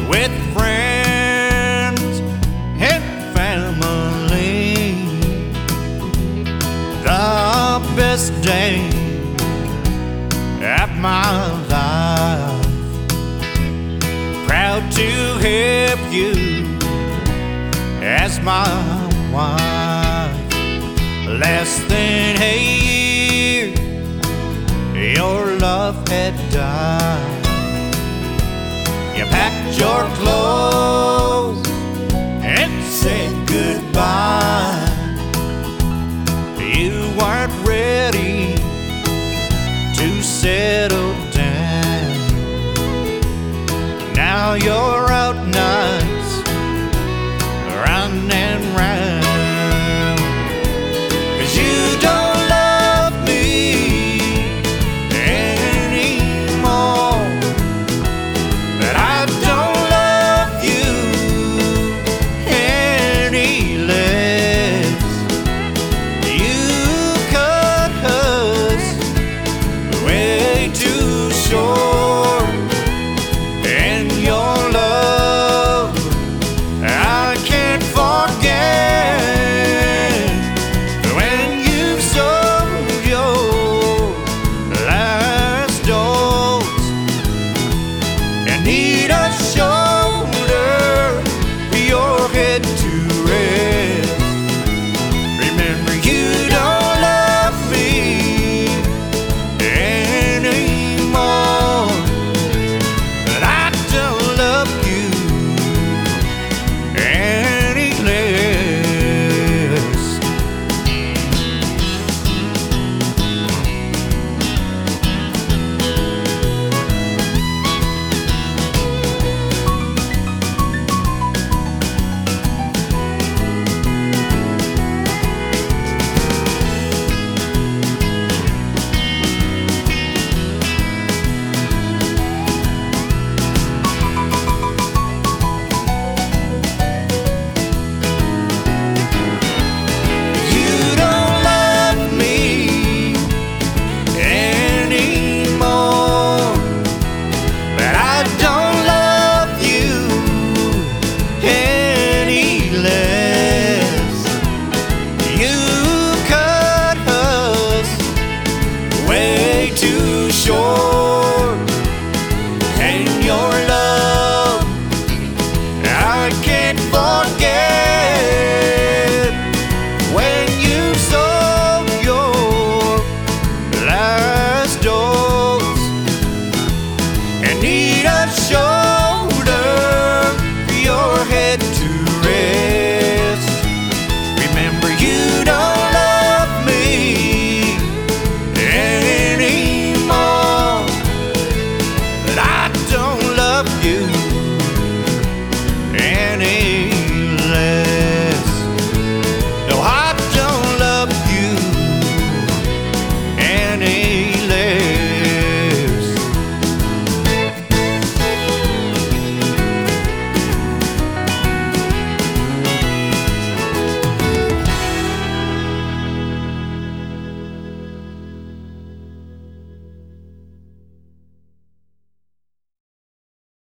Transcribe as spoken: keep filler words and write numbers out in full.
with friends and family. The best day of my life. Proud to have you as my wife. Less than a year, your love had died. You packed your clothes and said goodbye. You weren't ready to settle down. Now you're